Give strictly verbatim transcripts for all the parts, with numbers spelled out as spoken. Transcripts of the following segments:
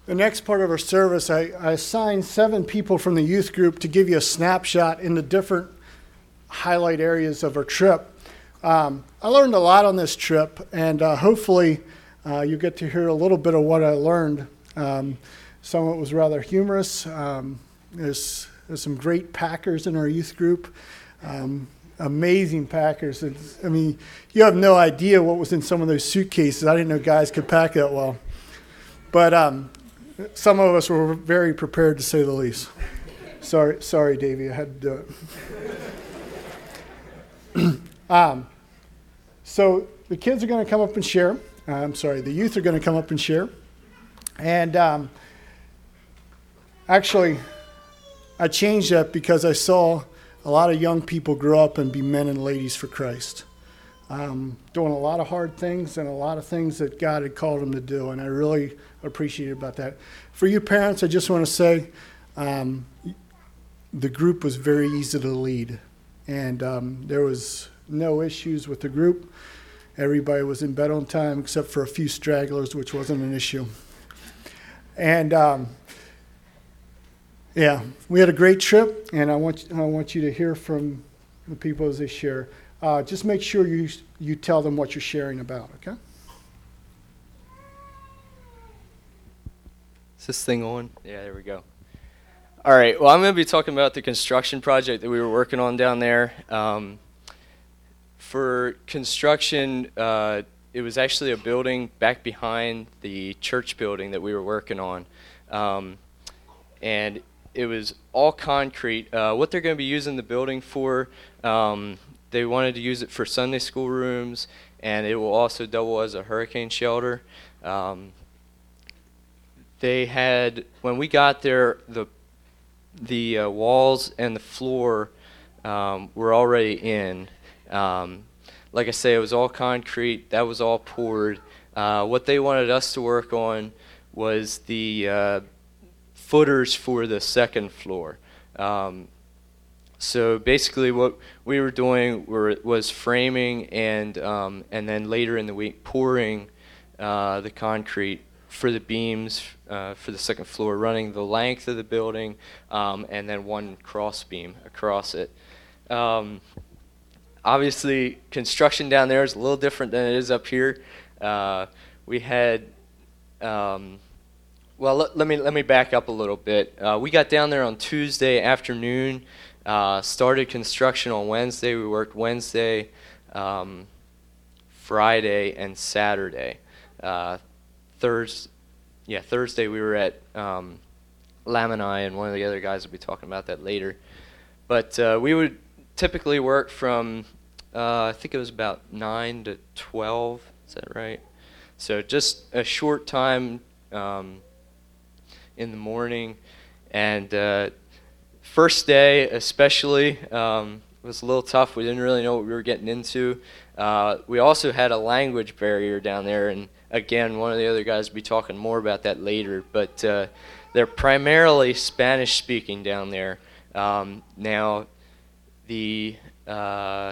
The next part of our service, I, I assigned seven people from the youth group to give you a snapshot into different highlight areas of our trip. Um, I learned a lot on this trip, and uh, hopefully uh, you get to hear a little bit of what I learned. Um, some of it was rather humorous. Um, there's, there's some great packers in our youth group, um, amazing packers. It's, I mean, you have no idea what was in some of those suitcases. I didn't know guys could pack that well. But um, some of us were very prepared, to say the least. Sorry, sorry, Davey, I had to do it. um, so the kids are going to come up and share. Uh, I'm sorry, the youth are going to come up and share. And um, actually, I changed that because I saw a lot of young people grow up and be men and ladies for Christ. Um, doing a lot of hard things and a lot of things that God had called them to do, and I really appreciate about that. For you parents, I just want to say um, the group was very easy to lead, and um, there was no issues with the group. Everybody was in bed on time except for a few stragglers, which wasn't an issue. And um, yeah, we had a great trip, and I want I want you to hear from the people as they share. Uh, just make sure you you tell them what you're sharing about, okay? Is this thing on? Yeah, there we go. All right, well, I'm going to be talking about the construction project that we were working on down there. Um, for construction, uh, it was actually a building back behind the church building that we were working on. Um, and it was all concrete. Uh, what they're going to be using the building for, um, they wanted to use it for Sunday school rooms, and it will also double as a hurricane shelter. Um, they had, when we got there, the the uh, walls and the floor um, were already in. Um, like I say, it was all concrete. That was all poured. Uh, what they wanted us to work on was the uh, footers for the second floor. Um, So basically what we were doing were, was framing and um, and then later in the week pouring uh, the concrete for the beams uh, for the second floor, running the length of the building um, and then one cross beam across it. Um, obviously, construction down there is a little different than it is up here. Uh, we had, um, well, let, let me let me back up a little bit. Uh, we got down there on Tuesday afternoon. Uh, started construction on Wednesday. We worked Wednesday, um, Friday, and Saturday. Uh, Thursday, yeah, Thursday we were at um, Lamini, and one of the other guys will be talking about that later. But uh, we would typically work from, uh, I think it was about nine to twelve. Is that right? So just a short time um, in the morning, and uh, first day especially um, was a little tough. We didn't really know what we were getting into. Uh, we also had a language barrier down there, and again, one of the other guys will be talking more about that later, but uh, they're primarily Spanish speaking down there. Um, now, the uh,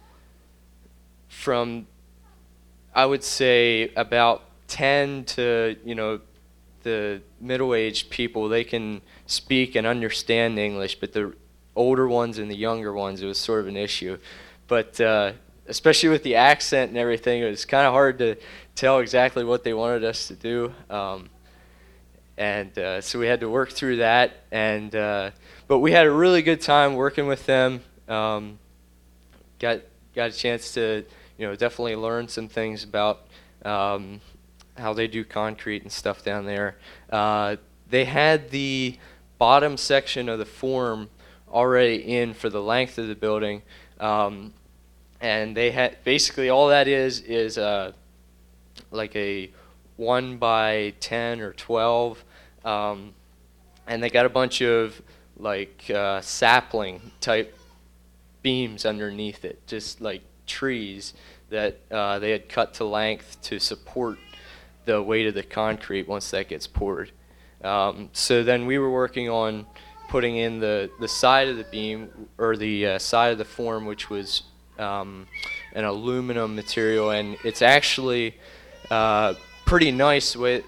from, I would say, about ten to, you know, the middle-aged people, they can speak and understand English, but the older ones and the younger ones, it was sort of an issue. But uh, especially with the accent and everything, it was kind of hard to tell exactly what they wanted us to do. Um, and uh, so we had to work through that. And uh, but we had a really good time working with them. Um, got got a chance to, you know, definitely learn some things about um, how they do concrete and stuff down there. Uh, they had the bottom section of the form already in for the length of the building, um, and they had basically all that is is uh, like a one by ten or twelve, um, and they got a bunch of like uh, sapling type beams underneath it, just like trees that uh, they had cut to length to support the weight of the concrete once that gets poured. Um, so then we were working on putting in the, the side of the beam, or the uh, side of the form, which was um, an aluminum material, and it's actually uh, pretty nice. The way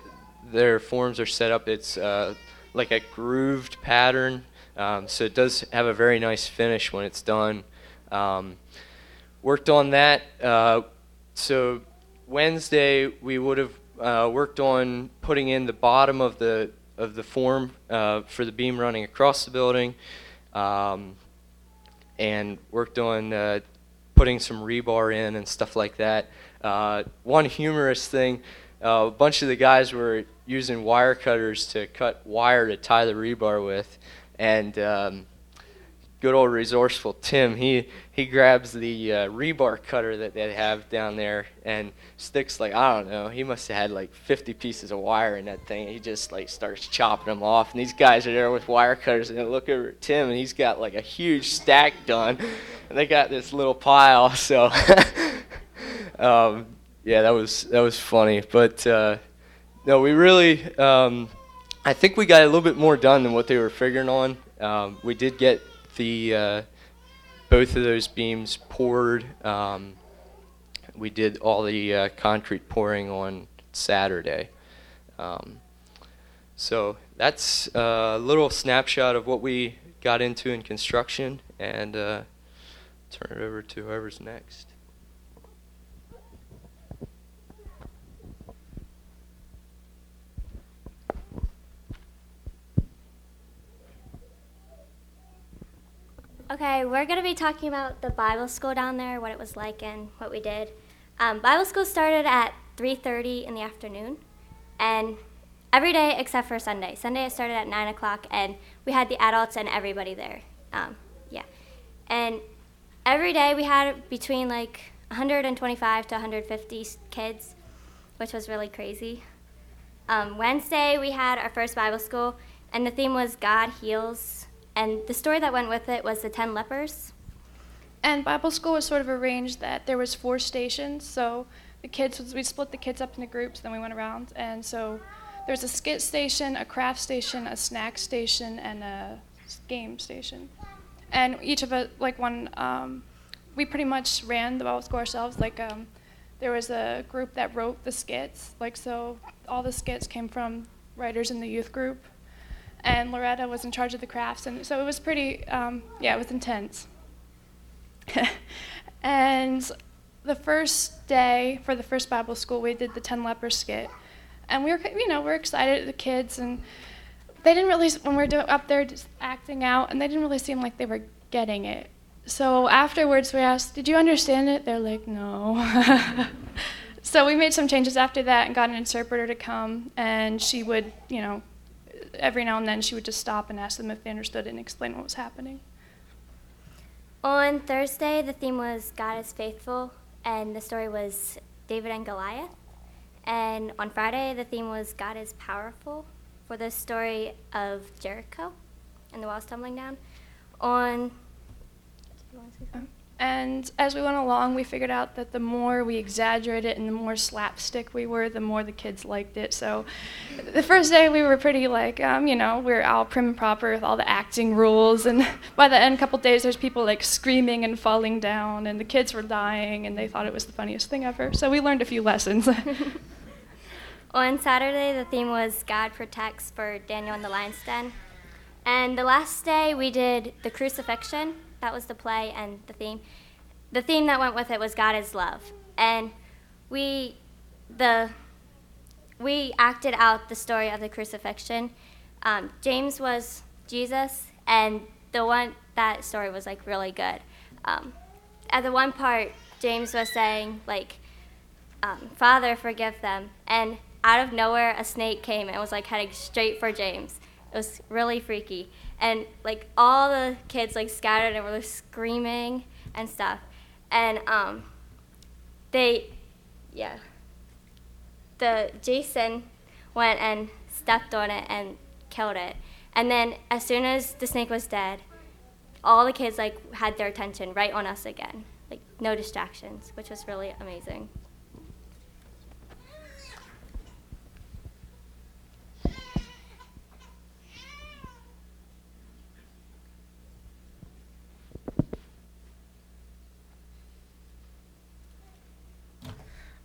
their forms are set up, it's uh, like a grooved pattern, um, so it does have a very nice finish when it's done. Um, worked on that. Uh, so Wednesday we would have uh, worked on putting in the bottom of the of the form uh, for the beam running across the building, um, and worked on uh, putting some rebar in and stuff like that. Uh, one humorous thing, uh, a bunch of the guys were using wire cutters to cut wire to tie the rebar with, and um, good old resourceful Tim, he he grabs the uh, rebar cutter that they have down there and sticks, like, I don't know, he must have had like fifty pieces of wire in that thing. He just like starts chopping them off, and these guys are there with wire cutters, and they look over at Tim, and he's got like a huge stack done, and they got this little pile. So um, yeah, that was that was funny. But uh, no, we really, um, I think we got a little bit more done than what they were figuring on. Um, we did get the uh, both of those beams poured. Um, we did all the uh, concrete pouring on Saturday. Um, so that's a little snapshot of what we got into in construction, and uh, turn it over to whoever's next. Okay, we're going to be talking about the Bible school down there, what it was like and what we did. Um, Bible school started at three thirty in the afternoon, and every day except for Sunday. Sunday it started at nine o'clock, and we had the adults and everybody there. Um, yeah. And every day we had between like one hundred twenty-five to one hundred fifty kids, which was really crazy. Um, Wednesday we had our first Bible school, and the theme was God Heals. And the story that went with it was the ten lepers. And Bible school was sort of arranged that there was four stations. So the kids, we split the kids up into groups, then we went around. And so there was a skit station, a craft station, a snack station, and a game station. And each of us, like one, um, we pretty much ran the Bible school ourselves. Like um, there was a group that wrote the skits. Like so all the skits came from writers in the youth group. And Loretta was in charge of the crafts, and so it was pretty, um, yeah, it was intense. And the first day for the first Bible school, we did the ten leper skit, and we were, you know, we're excited, the kids, and they didn't really, when we were do- up there just acting out, and they didn't really seem like they were getting it. So afterwards, we asked, "Did you understand it?" They're like, "No." So we made some changes after that and got an interpreter to come, and she would, you know, every now and then she would just stop and ask them if they understood it and explain what was happening. On Thursday, the theme was God is faithful, and the story was David and Goliath. And on Friday, the theme was God is powerful, for the story of Jericho and the walls tumbling down. On, do you want to say something? And as we went along, we figured out that the more we exaggerated and the more slapstick we were, the more the kids liked it. So the first day we were pretty like, um, you know, we were all prim and proper with all the acting rules. And by the end, a couple days, there's people like screaming and falling down, and the kids were dying, and they thought it was the funniest thing ever. So we learned a few lessons. On Saturday, the theme was God protects for Daniel in the lion's den. And the last day, we did the crucifixion. That was the play and the theme. The theme that went with it was God is love. And we the we acted out the story of the crucifixion. Um, James was Jesus, and the one that story was like really good. Um, at the one part, James was saying like, um, "Father, forgive them," and out of nowhere, a snake came and was like heading straight for James. It was really freaky. And like all the kids like scattered and were screaming and stuff. And um, they, yeah, the Jason went and stepped on it and killed it. And then as soon as the snake was dead, all the kids like had their attention right on us again, like no distractions, which was really amazing.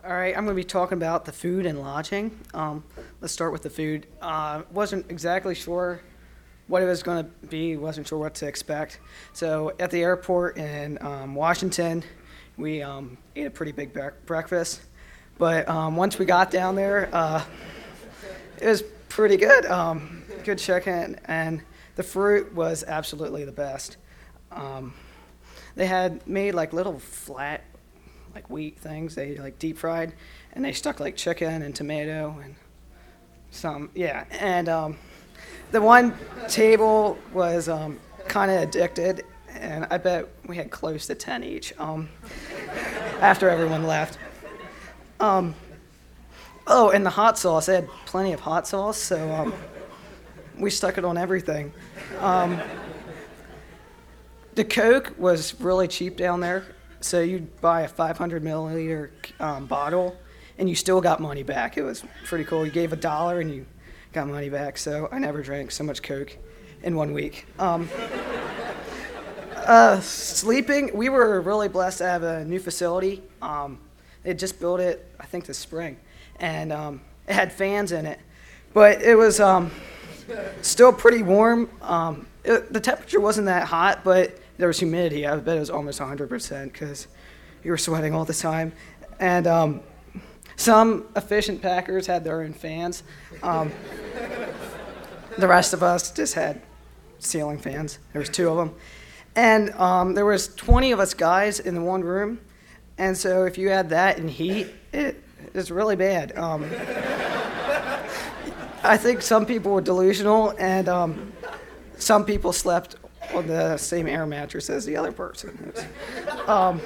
All right, I'm going to be talking about the food and lodging. Um, let's start with the food. Uh, wasn't exactly sure what it was going to be. Wasn't sure what to expect. So at the airport in um, Washington, we um, ate a pretty big bre- breakfast. But um, once we got down there, uh, it was pretty good. Um, good check-in, and the fruit was absolutely the best. Um, they had made like little flat, like wheat things. They like deep fried, and they stuck like chicken and tomato and some, yeah. And um, the one table was um, kind of addicted, and I bet we had close to ten each um, after everyone left. Um, oh, and the hot sauce. They had plenty of hot sauce, so um, we stuck it on everything. Um, the Coke was really cheap down there, so you'd buy a five hundred milliliter um, bottle, and you still got money back. It was pretty cool. You gave a dollar, and you got money back, so I never drank so much Coke in one week. Um, uh, sleeping, we were really blessed to have a new facility. Um, they just built it, I think, this spring, and um, it had fans in it, but it was um, still pretty warm. Um, it, the temperature wasn't that hot, but there was humidity. I bet it was almost one hundred percent because you were sweating all the time. And um, some efficient packers had their own fans. Um, the rest of us just had ceiling fans. There was two of them. And um, there was twenty of us guys in the one room. And so if you add that in heat, it is really bad. Um, I think some people were delusional, and um, some people slept on the same air mattress as the other person. Um,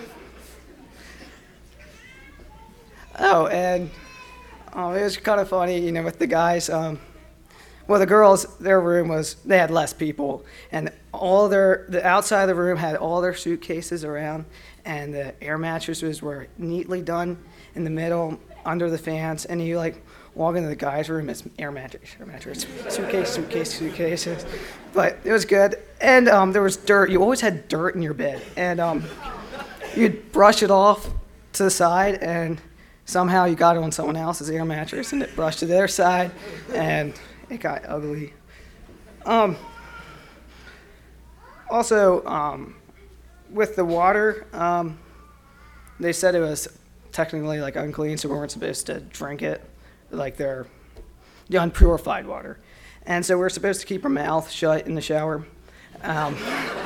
oh, and uh, it was kind of funny, you know, with the guys. Um, well, the girls, their room was, they had less people, and all their, the outside of the room had all their suitcases around, and the air mattresses were neatly done in the middle, under the fans, and you like walk into the guy's room, it's air mattress, air mattress, suitcase, suitcase, suitcases. But it was good. And um, there was dirt. You always had dirt in your bed. And um, you'd brush it off to the side, and somehow you got it on someone else's air mattress, and it brushed to their side, and it got ugly. Um, also, um, with the water, um, they said it was technically like unclean, so we weren't supposed to drink it. Like they're the unpurified water. And so we're supposed to keep our mouth shut in the shower. Um,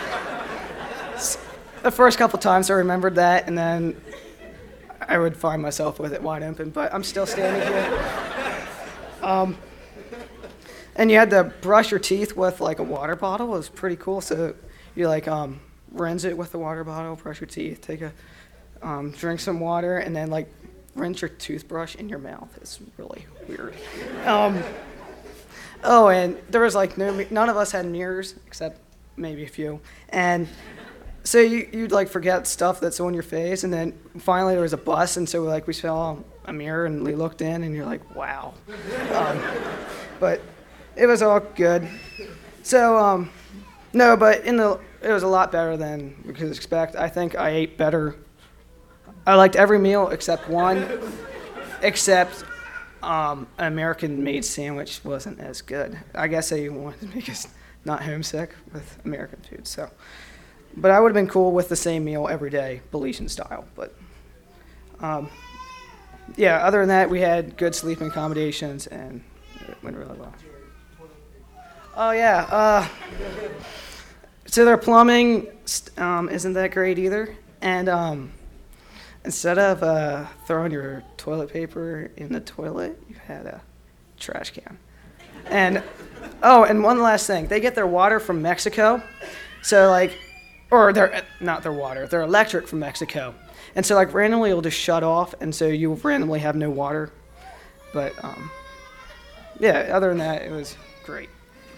the first couple times I remembered that, and then I would find myself with it wide open, but I'm still standing here. Um, and you had to brush your teeth with like a water bottle. It was pretty cool. So you like um, rinse it with the water bottle, brush your teeth, take a um, drink some water, and then like rinse your toothbrush in your mouth. It's really weird. Um, oh, and there was like no, none of us had mirrors except maybe a few. And so you, you'd like forget stuff that's on your face, and then finally there was a bus, and so like we saw a mirror and we looked in, and you're like, wow. Um, but it was all good. So um, no, but in the it was a lot better than we could expect. I think I ate better. I liked every meal except one, except um, an American-made sandwich wasn't as good. I guess they wanted to make us not homesick with American food. So, but I would have been cool with the same meal every day, Belizean style. But um, yeah, other than that, we had good sleeping accommodations, and it went really well. Oh yeah. Uh, so their plumbing um, isn't that great either, and. Um, Instead of uh, throwing your toilet paper in the toilet, you had a trash can. And, oh, and one last thing. They get their water from Mexico. So, like, or their, not their water, their electric from Mexico. And so, like, randomly it'll just shut off, and so you randomly have no water. But, um, yeah, other than that, it was great.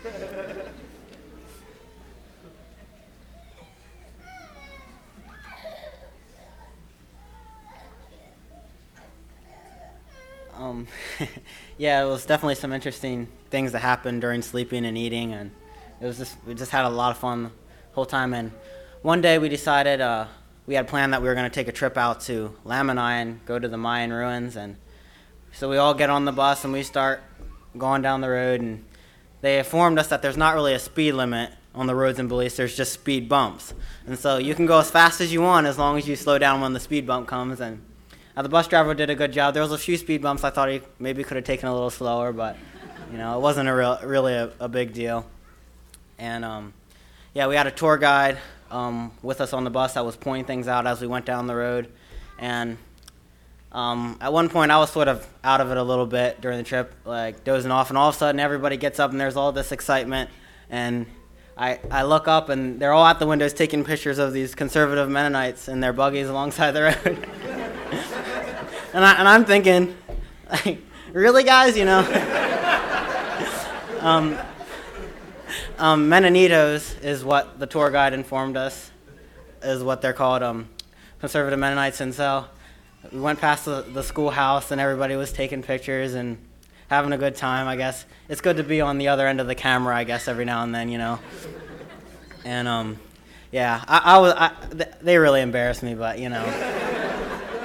Um, yeah, it was definitely some interesting things that happened during sleeping and eating, and it was just we just had a lot of fun the whole time. And one day we decided uh, we had planned that we were going to take a trip out to Lamini and go to the Mayan ruins. And so we all get on the bus and we start going down the road, and they informed us that there's not really a speed limit on the roads in Belize. There's just speed bumps. And so you can go as fast as you want as long as you slow down when the speed bump comes. And uh, the bus driver did a good job. There was a few speed bumps I thought he maybe could have taken a little slower, but you know, it wasn't a real, really a, a big deal. And um, yeah, we had a tour guide um, with us on the bus that was pointing things out as we went down the road. And um, at one point, I was sort of out of it a little bit during the trip, like dozing off. And all of a sudden, everybody gets up and there's all this excitement. And I, I look up and they're all at the windows taking pictures of these conservative Mennonites in their buggies alongside the road. and, I, and I'm thinking, like, really, guys, you know? Um, um, Mennonitos is what the tour guide informed us is what they're called, um, conservative Mennonites. And so we went past the, the schoolhouse and everybody was taking pictures and having a good time, I guess. It's good to be on the other end of the camera, I guess, every now and then, you know. And, um, yeah, I, I was, I, th- they really embarrassed me, but, you know.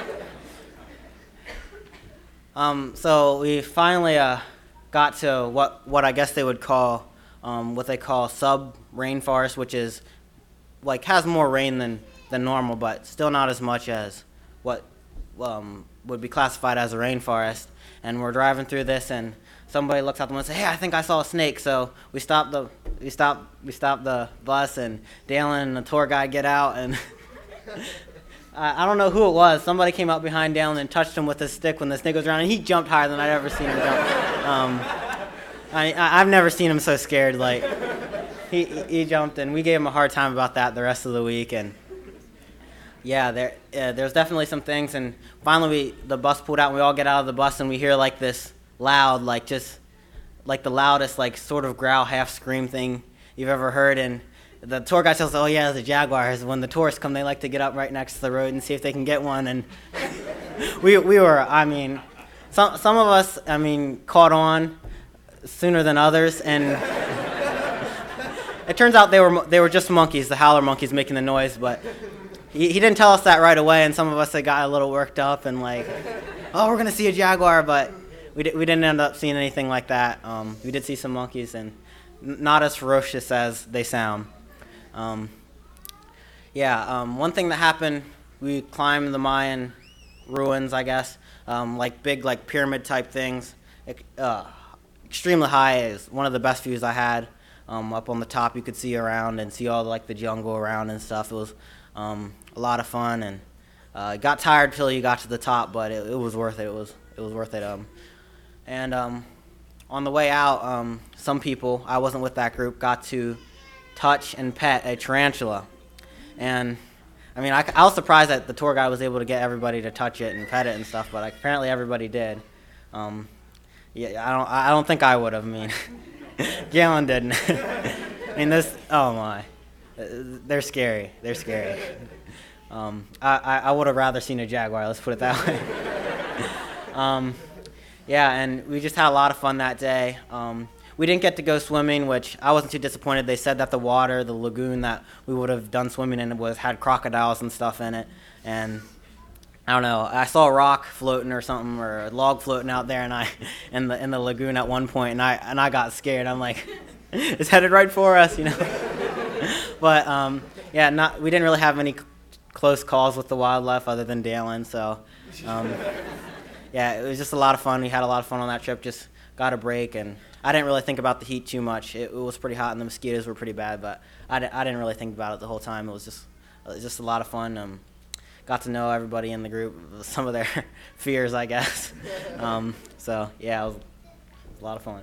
um, so we finally, uh, got to what, what I guess they would call, um, what they call sub-rainforest, which is, like, has more rain than, than normal, but still not as much as what um, would be classified as a rainforest. And we're driving through this, and somebody looks out the window and says, "Hey, I think I saw a snake." So we stopped the we stopped we stopped the bus, and Dalen and the tour guide get out, and I, I don't know who it was. Somebody came up behind Dalen and touched him with his stick when the snake was around, and he jumped higher than I'd ever seen him jump. Um, I, I I've never seen him so scared. Like he he jumped, and we gave him a hard time about that the rest of the week. And yeah, there uh, there's definitely some things. And finally, we, the bus pulled out, and we all get out of the bus, and we hear like this loud, like just like the loudest, like sort of growl, half scream thing you've ever heard. And the tour guide tells us, "Oh yeah, the jaguars." When the tourists come, they like to get up right next to the road and see if they can get one. And we we were, I mean, some some of us, I mean, caught on sooner than others, and it turns out they were they were just monkeys, the howler monkeys making the noise, but. He, he didn't tell us that right away, and some of us had got a little worked up and like, "Oh, we're gonna see a jaguar," but we di- we didn't end up seeing anything like that. Um, we did see some monkeys, and n- not as ferocious as they sound. Um, yeah, um, one thing that happened, we climbed the Mayan ruins, I guess, um, like big like pyramid type things, uh, extremely high. Is one of the best views I had. Um, up on the top, you could see around and see all like the jungle around and stuff. It was Um, a lot of fun, and uh, got tired till you got to the top, but it, it was worth it. It was it was worth it. Um, and um, on the way out, um, some people, I wasn't with that group, got to touch and pet a tarantula. And I mean, I, I was surprised that the tour guide was able to get everybody to touch it and pet it and stuff, but apparently everybody did. Um, yeah, I don't I don't think I would have. I mean, Galen didn't. I mean, this. Oh my. They're scary. They're scary. Um, I, I, I would have rather seen a jaguar, let's put it that way. um, yeah, and we just had a lot of fun that day. Um, we didn't get to go swimming, which I wasn't too disappointed. They said that the water, the lagoon that we would have done swimming in, was had crocodiles and stuff in it. And I don't know, I saw a rock floating or something, or a log floating out there, and I in the in the lagoon at one point, and I and I got scared. I'm like, it's headed right for us, you know. But um, yeah, not we didn't really have any c- close calls with the wildlife other than Dalen. So um, yeah, it was just a lot of fun. We had a lot of fun on that trip. Just got a break, and I didn't really think about the heat too much. It, it was pretty hot, and the mosquitoes were pretty bad. But I, di- I didn't really think about it the whole time. It was just it was just a lot of fun. Um, got to know everybody in the group, some of their fears, I guess. Um, so yeah, it was, it was a lot of fun.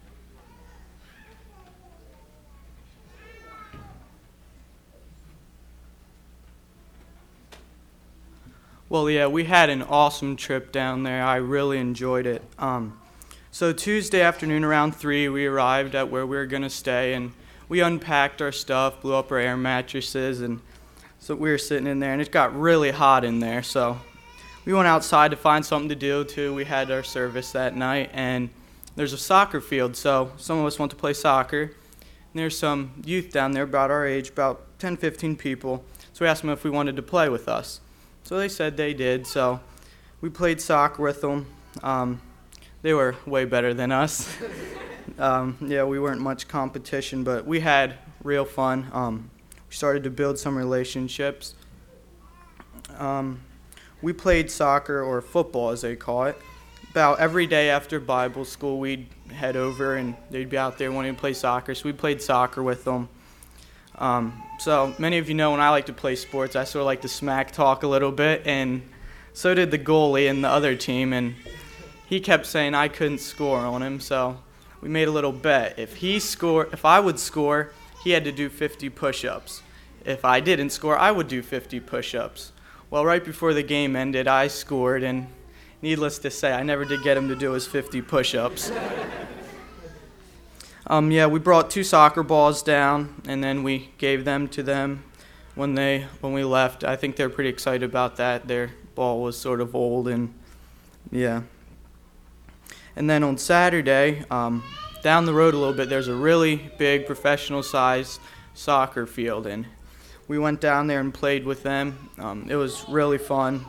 Well, yeah, we had an awesome trip down there. I really enjoyed it. Um, so Tuesday afternoon around three, we arrived at where we were going to stay, and we unpacked our stuff, blew up our air mattresses, and so we were sitting in there, and it got really hot in there. So we went outside to find something to do, too. We had our service that night, and there's a soccer field, so some of us want to play soccer. And there's some youth down there about our age, about ten, fifteen people. So we asked them if we wanted to play with us. So they said they did. So we played soccer with them. Um, they were way better than us. um, yeah, we weren't much competition, but we had real fun. Um, we started to build some relationships. Um, we played soccer, or football as they call it. About every day after Bible school, we'd head over and they'd be out there wanting to play soccer. So we played soccer with them. Um, so many of you know when I like to play sports, I sort of like to smack talk a little bit, and so did the goalie in the other team. And he kept saying I couldn't score on him, so we made a little bet. If he score, if I would score, he had to do fifty push-ups. If I didn't score, I would do fifty push-ups. Well, right before the game ended, I scored, and needless to say, I never did get him to do his fifty push-ups. um, yeah, we brought two soccer balls down, and then we gave them to them when they when we left. I think they're pretty excited about that. Their ball was sort of old, and yeah. And then on Saturday, um, down the road a little bit, there's a really big professional-sized soccer field, and we went down there and played with them. Um, it was really fun.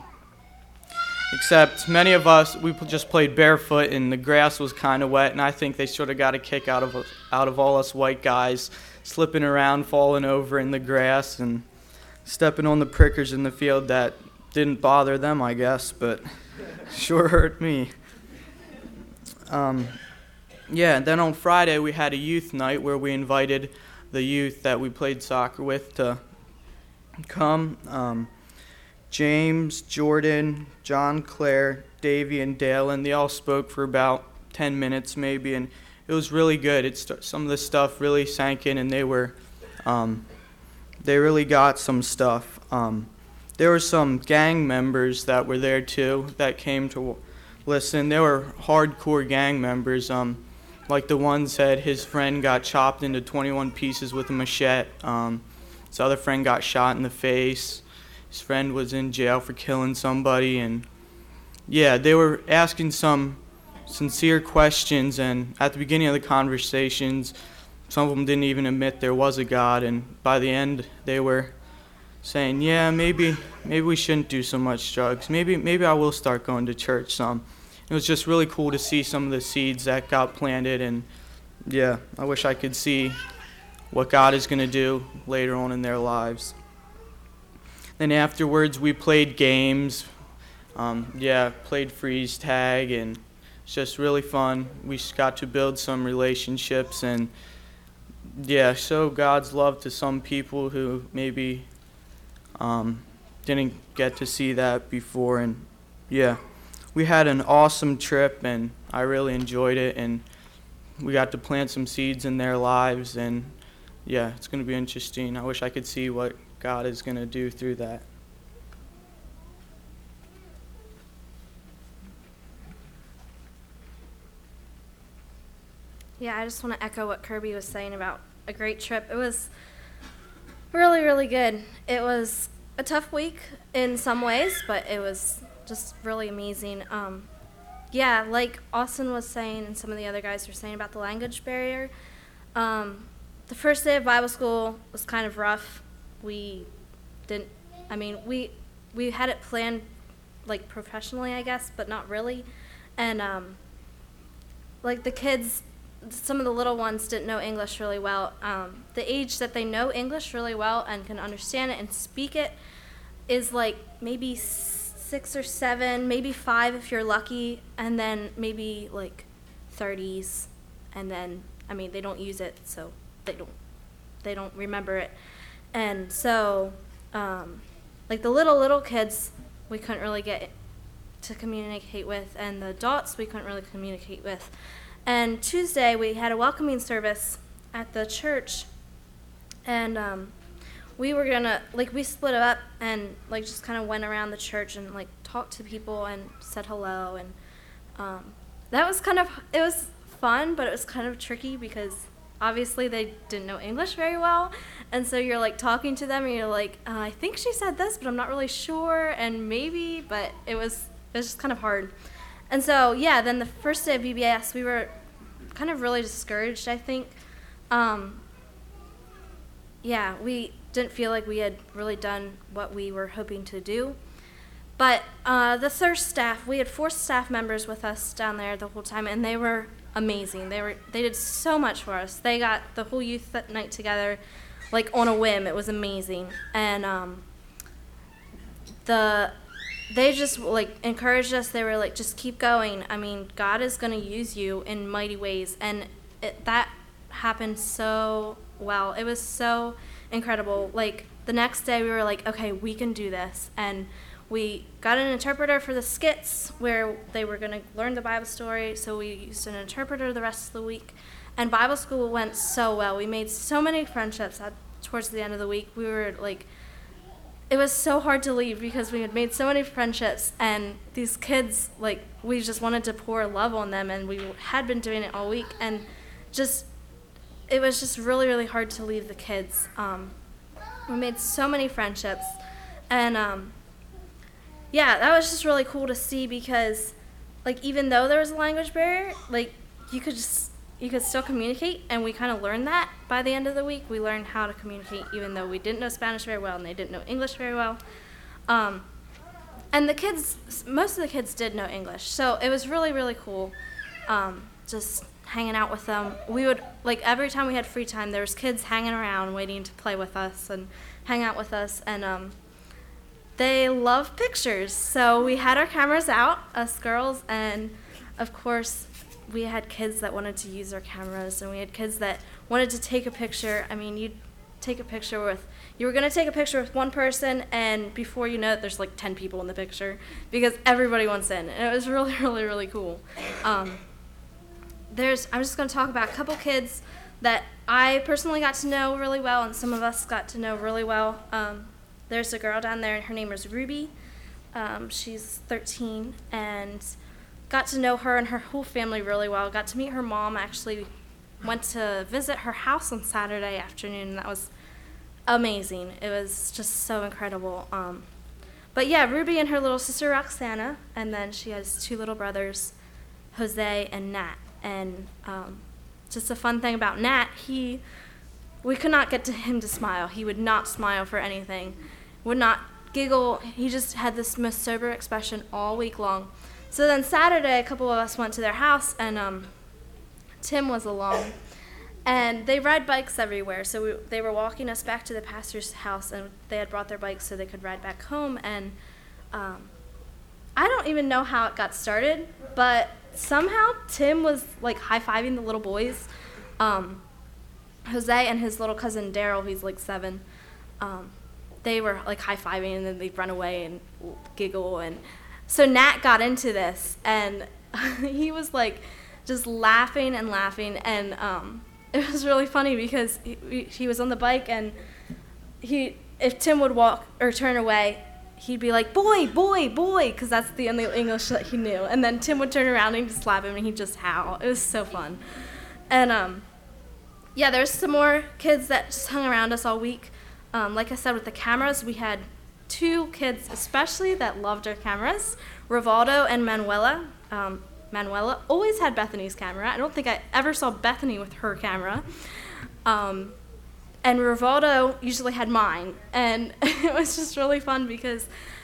Except many of us, we just played barefoot, and the grass was kind of wet, and I think they sort of got a kick out of us, out of all us white guys slipping around, falling over in the grass, and stepping on the prickers in the field. That didn't bother them, I guess, but sure hurt me. Um, yeah, and then on Friday we had a youth night where we invited the youth that we played soccer with to come. Um, James, Jordan, John Clare, Davey, and Dalen, they all spoke for about ten minutes maybe, and it was really good. It st- some of the stuff really sank in, and they were, um, they really got some stuff. Um, there were some gang members that were there too that came to listen. They were hardcore gang members. Um, like the one said his friend got chopped into twenty-one pieces with a machete. Um, his other friend got shot in the face. His friend was in jail for killing somebody, and yeah, they were asking some sincere questions, and at the beginning of the conversations, some of them didn't even admit there was a God, and by the end, they were saying, yeah, maybe maybe we shouldn't do so much drugs. Maybe maybe I will start going to church some. It was just really cool to see some of the seeds that got planted, and yeah, I wish I could see what God is going to do later on in their lives. Then afterwards, we played games. Um, yeah, played freeze tag, and it's just really fun. We just got to build some relationships and, yeah, show God's love to some people who maybe um, didn't get to see that before. And, yeah, we had an awesome trip, and I really enjoyed it. And we got to plant some seeds in their lives, and, yeah, it's going to be interesting. I wish I could see what God is going to do through that. Yeah, I just want to echo what Kirby was saying about a great trip. It was really, really good. It was a tough week in some ways, but it was just really amazing. Um, yeah, like Austin was saying and some of the other guys were saying about the language barrier, um, the first day of Bible school was kind of rough. We didn't, I mean, we we had it planned like professionally, I guess, but not really. And um, like the kids, some of the little ones didn't know English really well. Um, the age that they know English really well and can understand it and speak it is like maybe six or seven, maybe five if you're lucky, and then maybe like thirties. And then, I mean, they don't use it, so they don't they don't remember it. And so, um, like the little, little kids, we couldn't really get to communicate with, and the adults we couldn't really communicate with. And Tuesday, we had a welcoming service at the church, and um, we were gonna, like, we split up and, like, just kind of went around the church and, like, talked to people and said hello, and um, that was kind of, it was fun, but it was kind of tricky because obviously they didn't know English very well, and so you're, like, talking to them, and you're like, uh, I think she said this, but I'm not really sure, and maybe, but it was, it was just kind of hard. And so, yeah, then the first day of V B S, we were kind of really discouraged, I think. Um, yeah, we didn't feel like we had really done what we were hoping to do. But uh, the Thirst staff, we had four staff members with us down there the whole time, and they were amazing. They were they did so much for us. They got the whole youth that night together, like on a whim. It was amazing, and um, the they just like encouraged us. They were like, just keep going. I mean, God is going to use you in mighty ways, and it, that happened so well. It was so incredible. Like the next day, we were like, okay, we can do this, and we got an interpreter for the skits where they were going to learn the Bible story, so we used an interpreter the rest of the week. And Bible school went so well. We made so many friendships at, towards the end of the week. We were like, it was so hard to leave because we had made so many friendships, and these kids, like, we just wanted to pour love on them, and we had been doing it all week, and just, it was just really, really hard to leave the kids. Um, we made so many friendships, and um, yeah, that was just really cool to see because, like, even though there was a language barrier, like, you could just, you could still communicate, and we kind of learned that by the end of the week. We learned how to communicate even though we didn't know Spanish very well and they didn't know English very well. Um, and the kids, most of the kids did know English, so it was really, really cool um, just hanging out with them. We would, like, every time we had free time, there was kids hanging around waiting to play with us and hang out with us, and um, they love pictures, so we had our cameras out, us girls, and of course we had kids that wanted to use our cameras, and we had kids that wanted to take a picture. I mean, you'd take a picture with, you were going to take a picture with one person, and before you know it, there's like ten people in the picture because everybody wants in, and it was really, really, really cool. Um, there's, I'm just going to talk about a couple kids that I personally got to know really well, and some of us got to know really well. Um, There's a girl down there, and her name is Ruby. Um, she's thirteen, and got to know her and her whole family really well. Got to meet her mom. Actually went to visit her house on Saturday afternoon, and that was amazing. It was just so incredible. Um, but yeah, Ruby and her little sister Roxana, and then she has two little brothers, Jose and Nat. And um, just a fun thing about Nat, he, we could not get to him to smile. He would not smile for anything. Would not giggle. He just had this most sober expression all week long. So then Saturday, a couple of us went to their house, and um, Tim was along. And they ride bikes everywhere. So we, they were walking us back to the pastor's house, and they had brought their bikes so they could ride back home. And um, I don't even know how it got started, but somehow Tim was like high-fiving the little boys. Um, Jose and his little cousin Daryl, he's like seven, um, they were like high-fiving, and then they'd run away and giggle. And so Nat got into this, and he was like just laughing and laughing, and um, it was really funny because he, he was on the bike, and he, if Tim would walk or turn away, he'd be like, boy, boy, boy, because that's the only English that he knew. And then Tim would turn around and he'd just slap him, and he'd just howl. It was so fun. And um, yeah, there's some more kids that just hung around us all week. Um, like I said, with the cameras, we had two kids especially that loved our cameras, Rivaldo and Manuela. Um, Manuela always had Bethany's camera. I don't think I ever saw Bethany with her camera. Um, and Rivaldo usually had mine. And it was just really fun because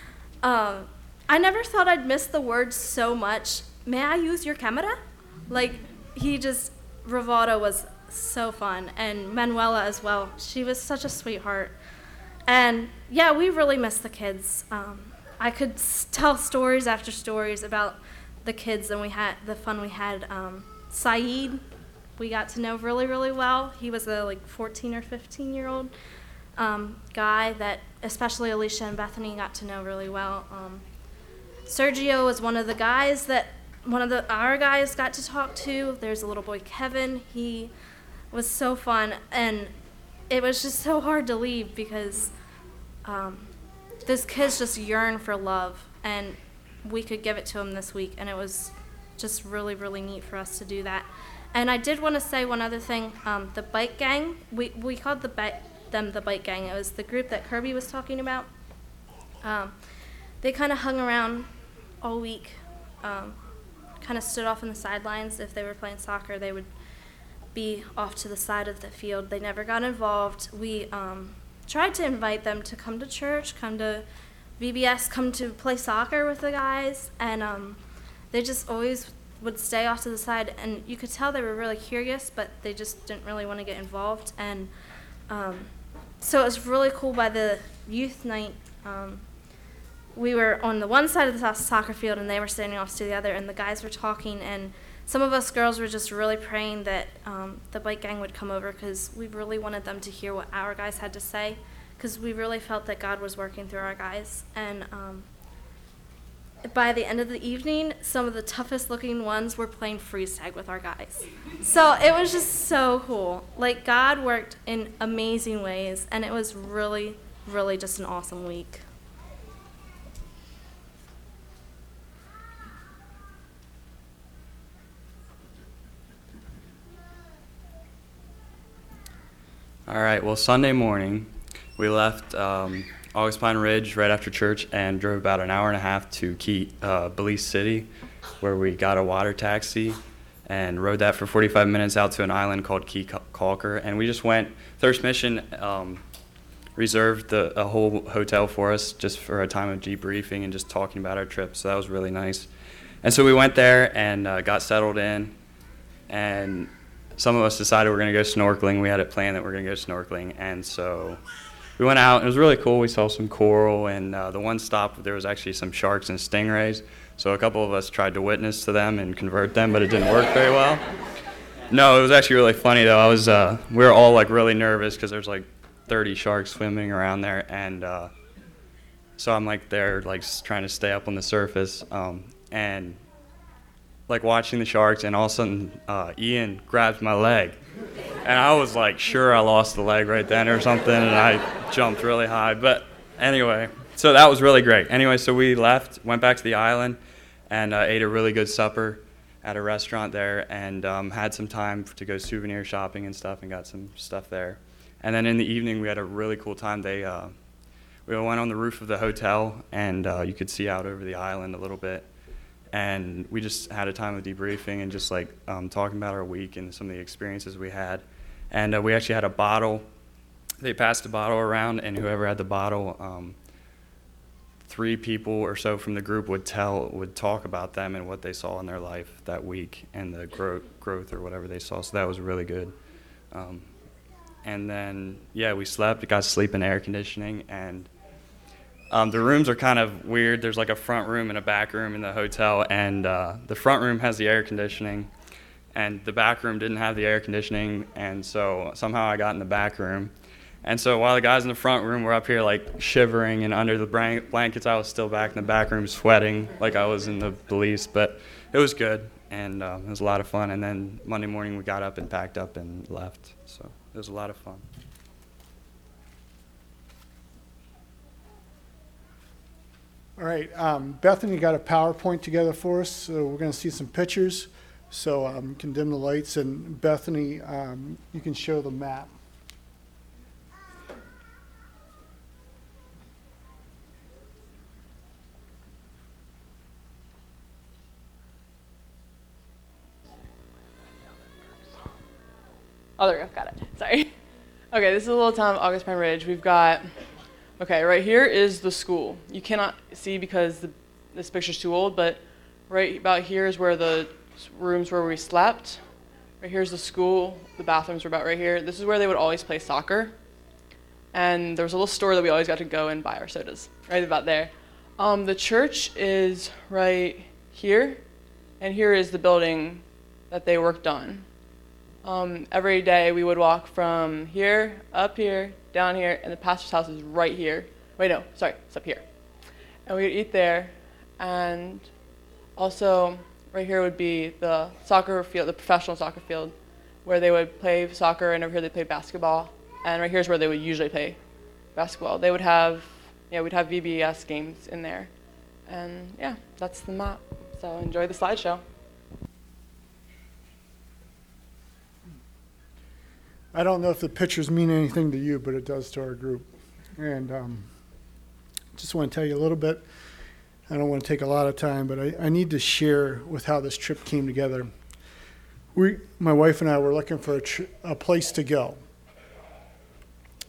um, I never thought I'd miss the word so much. May I use your camera? Like, he just, Rivaldo was so fun, and Manuela as well. She was such a sweetheart. And yeah, we really miss the kids. Um, I could s- tell stories after stories about the kids, and we had the fun we had. Um, Saeed, we got to know really, really well. He was a like fourteen or fifteen year old um, guy that especially Alicia and Bethany got to know really well. Um, Sergio was one of the guys that one of the our guys got to talk to. There's a little boy, Kevin. He was so fun, and it was just so hard to leave because um, those kids just yearn for love, and we could give it to them this week, and it was just really, really neat for us to do that. And I did want to say one other thing. Um, the bike gang, we, we called the bi- them the bike gang. It was the group that Kirby was talking about. Um, they kind of hung around all week, um, kind of stood off on the sidelines. If they were playing soccer, they would be off to the side of the field. They never got involved. We um, tried to invite them to come to church, come to V B S, come to play soccer with the guys, and um, they just always would stay off to the side, and you could tell they were really curious, but they just didn't really want to get involved. And um, so it was really cool. By the youth night, um, we were on the one side of the soccer field, and they were standing off to the other, and the guys were talking, and some of us girls were just really praying that um, the bike gang would come over, because we really wanted them to hear what our guys had to say, because we really felt that God was working through our guys. And um, by the end of the evening, some of the toughest looking ones were playing freeze tag with our guys. So it was just so cool. Like, God worked in amazing ways, and it was really, really just an awesome week. All right, well, Sunday morning, we left um, August Pine Ridge right after church and drove about an hour and a half to Key, uh, Belize City, where we got a water taxi and rode that for forty-five minutes out to an island called Key Calker. And we just went, Thirst Mission um, reserved the, a whole hotel for us just for a time of debriefing and just talking about our trip, so that was really nice. And so we went there and uh, got settled in, and some of us decided we're going to go snorkeling. We had it planned that we're going to go snorkeling, and so we went out. It was really cool. We saw some coral, and uh, the one stop, there was actually some sharks and stingrays, so a couple of us tried to witness to them and convert them, but it didn't work very well. No, it was actually really funny, though. I was, uh, we were all, like, really nervous because there's, like, thirty sharks swimming around there, and uh, so I'm, like, there, like, trying to stay up on the surface, um, and like watching the sharks, and all of a sudden uh, Ian grabs my leg, and I was like sure I lost the leg right then or something, and I jumped really high. But anyway, so that was really great. Anyway, so we left, went back to the island, and uh, ate a really good supper at a restaurant there, and um, had some time to go souvenir shopping and stuff, and got some stuff there. And then in the evening we had a really cool time. They uh, we went on the roof of the hotel, and uh, you could see out over the island a little bit. And we just had a time of debriefing and just like um, talking about our week and some of the experiences we had. And uh, we actually had a bottle. They passed a bottle around, and whoever had the bottle, um, three people or so from the group would tell, would talk about them and what they saw in their life that week and the growth, growth or whatever they saw. So that was really good. Um, and then, yeah, we slept, got to sleep in air conditioning, and Um, the rooms are kind of weird. There's like a front room and a back room in the hotel, and uh, the front room has the air conditioning, and the back room didn't have the air conditioning, and so somehow I got in the back room. And so while the guys in the front room were up here like shivering and under the bran- blankets, I was still back in the back room sweating like I was in the Belize, but it was good, and uh, it was a lot of fun. And then Monday morning we got up and packed up and left, so it was a lot of fun. All right, um, Bethany got a PowerPoint together for us, so we're going to see some pictures. So um, you can dim the lights, and Bethany, um, you can show the map. Oh, there we go. Got it. Sorry. Okay, this is a little town of August Pine Ridge. We've got, okay, right here is the school. You cannot see because the, this picture's too old, but right about here is where the rooms where we slept. Right here's the school. The bathrooms were about right here. This is where they would always play soccer. And there was a little store that we always got to go and buy our sodas, right about there. Um, the church is right here, and here is the building that they worked on. Um, every day we would walk from here, up here, down here, and the pastor's house is right here. Wait, no, sorry, it's up here. And we would eat there, and also right here would be the soccer field, the professional soccer field, where they would play soccer, and over here they played basketball. And right here's where they would usually play basketball. They would have, yeah, we'd have V B S games in there. And yeah, that's the map. So enjoy the slideshow. I don't know if the pictures mean anything to you, but it does to our group. And um, just want to tell you a little bit. I don't want to take a lot of time, but I, I need to share with how this trip came together. We, my wife and I were looking for a, tr- a place to go.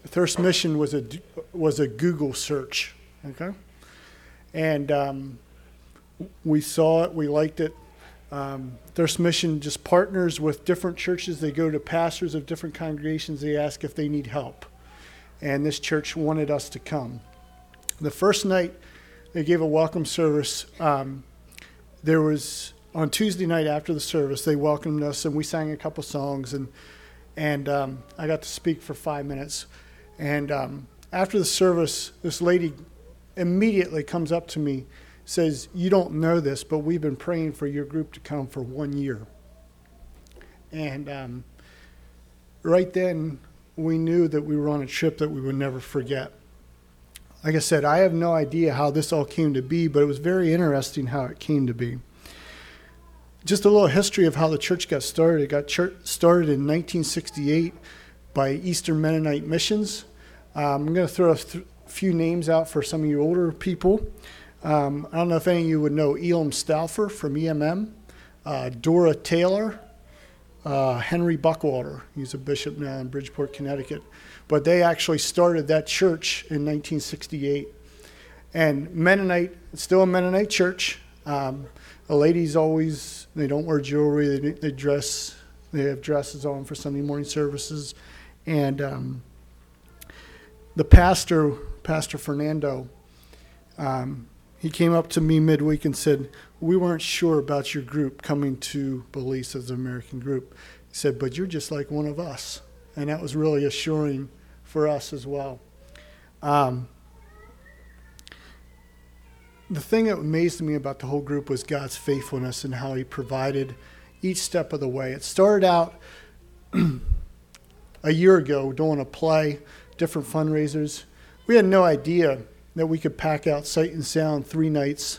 Thirst Mission was a was a Google search, okay, and um, we saw it, we liked it. Um, Thirst Mission just partners with different churches. They go to pastors of different congregations. They ask if they need help, and this church wanted us to come. The first night they gave a welcome service. Um, there was on Tuesday night after the service, they welcomed us, and we sang a couple songs, and and um, I got to speak for five minutes. And um, after the service, this lady immediately comes up to me, says, "You don't know this, but we've been praying for your group to come for one year." And um, right then, we knew that we were on a trip that we would never forget. Like I said, I have no idea how this all came to be, but it was very interesting how it came to be. Just a little history of how the church got started. It got church started in nineteen sixty-eight by Eastern Mennonite Missions. Um, I'm going to throw a th- few names out for some of you older people. Um, I don't know if any of you would know Elam Stauffer from E M M, uh, Dora Taylor, uh, Henry Buckwater. He's a bishop now in Bridgeport, Connecticut. But they actually started that church in nineteen sixty-eight. And Mennonite, it's still a Mennonite church. Um, the ladies always, they don't wear jewelry, they, they dress, they have dresses on for Sunday morning services. And um, the pastor, Pastor Fernando, um, he came up to me midweek and said, "We weren't sure about your group coming to Belize as an American group." He said, "But you're just like one of us." And that was really assuring for us as well. Um, the thing that amazed me about the whole group was God's faithfulness and how he provided each step of the way. It started out a year ago doing a play, different fundraisers. We had no idea that we could pack out Sight and Sound three nights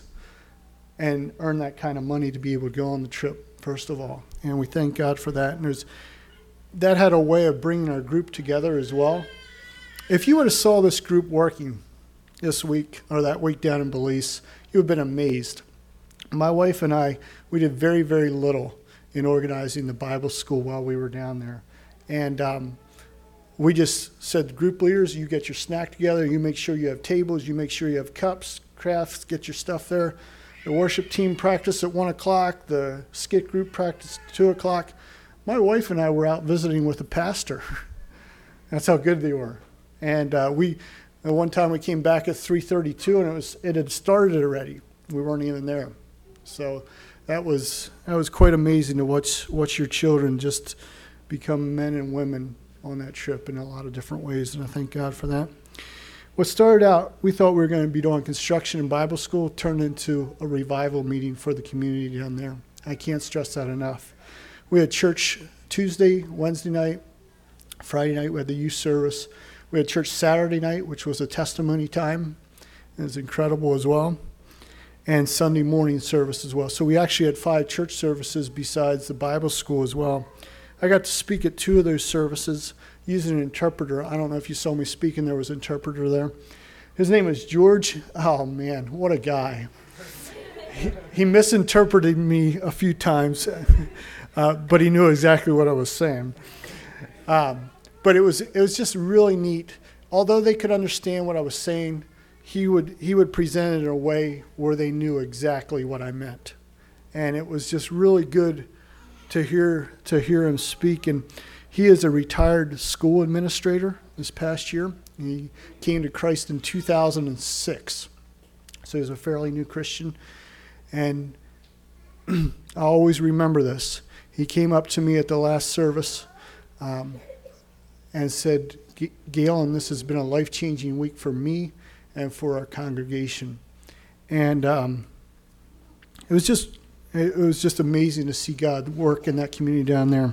and earn that kind of money to be able to go on the trip, first of all. And we thank God for that. And there's that had a way of bringing our group together as well. If you would have saw this group working this week or that week down in Belize, you would have been amazed. My wife and I, we did very, very little in organizing the Bible school while we were down there. And um, we just said, group leaders, you get your snack together, you make sure you have tables, you make sure you have cups, crafts, get your stuff there. The worship team practiced at one o'clock, the skit group practiced at two o'clock. My wife and I were out visiting with the pastor. That's how good they were. And uh, we, the one time we came back at three thirty-two, and it was it had started already. We weren't even there. So that was that was quite amazing to watch watch your children just become men and women on that trip in a lot of different ways, and I thank God for that. What started out, we thought we were going to be doing construction and Bible school, turned into a revival meeting for the community down there. I can't stress that enough. We had church Tuesday, Wednesday night, Friday night we had the youth service. We had church Saturday night, which was a testimony time. It was incredible as well. And Sunday morning service as well. So we actually had five church services besides the Bible school as well. I got to speak at two of those services using an interpreter. I don't know if you saw me speaking, there was an interpreter there. His name is George. Oh man, what a guy. He, he misinterpreted me a few times, uh, but he knew exactly what I was saying. Um, but it was it was just really neat. Although they could understand what I was saying, he would he would present it in a way where they knew exactly what I meant. And it was just really good to hear to hear him speak. And he is a retired school administrator this past year. He came to Christ in two thousand six. So he's a fairly new Christian. And I always remember this. He came up to me at the last service um, and said, "Galen, this has been a life-changing week for me and for our congregation." And um, it was just it was just amazing to see God work in that community down there.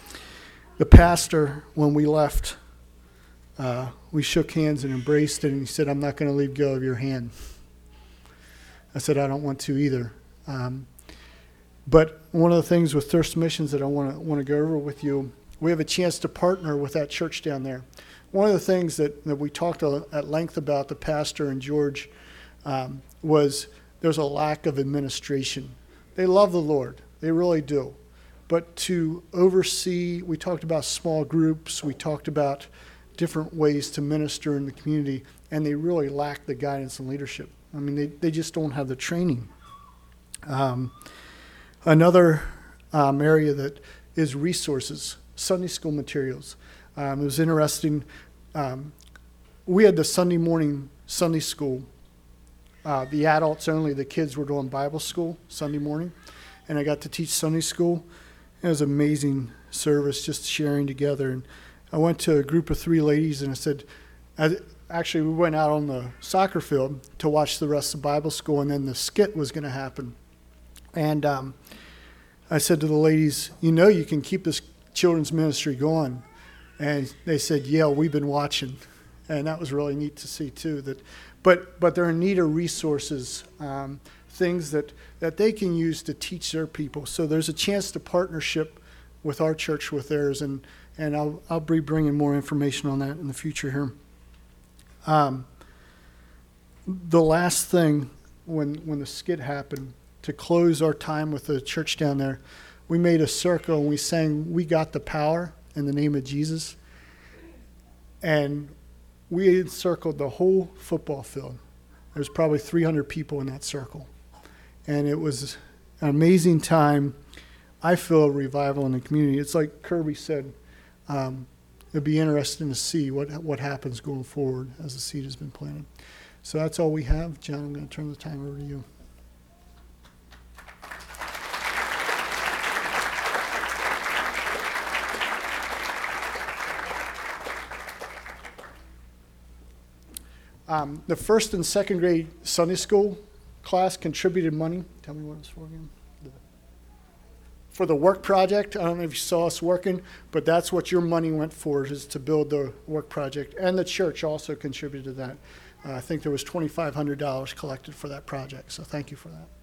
The pastor, when we left, uh, we shook hands and embraced it, and he said, "I'm not going to leave go of your hand." I said, "I don't want to either." Um, but one of the things with Thirst Missions that I want to want to go over with you, we have a chance to partner with that church down there. One of the things that, that we talked at length about, the pastor and George, um, was there's a lack of administration. They love the Lord. They really do. But to oversee, we talked about small groups. We talked about different ways to minister in the community, and they really lack the guidance and leadership. I mean, they, they just don't have the training. Um, another um, area that is resources, Sunday school materials. Um, it was interesting. Um, we had the Sunday morning Sunday school. Uh, the adults only, the kids were doing Bible school Sunday morning, and I got to teach Sunday school. It was an amazing service, just sharing together. And I went to a group of three ladies, and I said, I, actually, we went out on the soccer field to watch the rest of Bible school, and then the skit was going to happen. And um, I said to the ladies, you know you can keep this children's ministry going. And they said, yeah, we've been watching. And that was really neat to see, too. That, But but they're in need of resources, um, things that, that they can use to teach their people. So there's a chance to partnership with our church with theirs, and, and I'll, I'll be bringing more information on that in the future here. Um, the last thing, when when the skit happened, to close our time with the church down there, we made a circle and we sang, "We Got the Power" in the name of Jesus. And we encircled the whole football field. There's probably three hundred people in that circle. And it was an amazing time. I feel a revival in the community. It's like Kirby said, um, it'd be interesting to see what what happens going forward as the seed has been planted. So that's all we have. John, I'm going to turn the time over to you. Um, the first and second grade Sunday school class contributed money. Tell me what it was for again. The, for the work project. I don't know if you saw us working, but that's what your money went for, is to build the work project. And the church also contributed to that. Uh, I think there was twenty-five hundred dollars collected for that project, so thank you for that.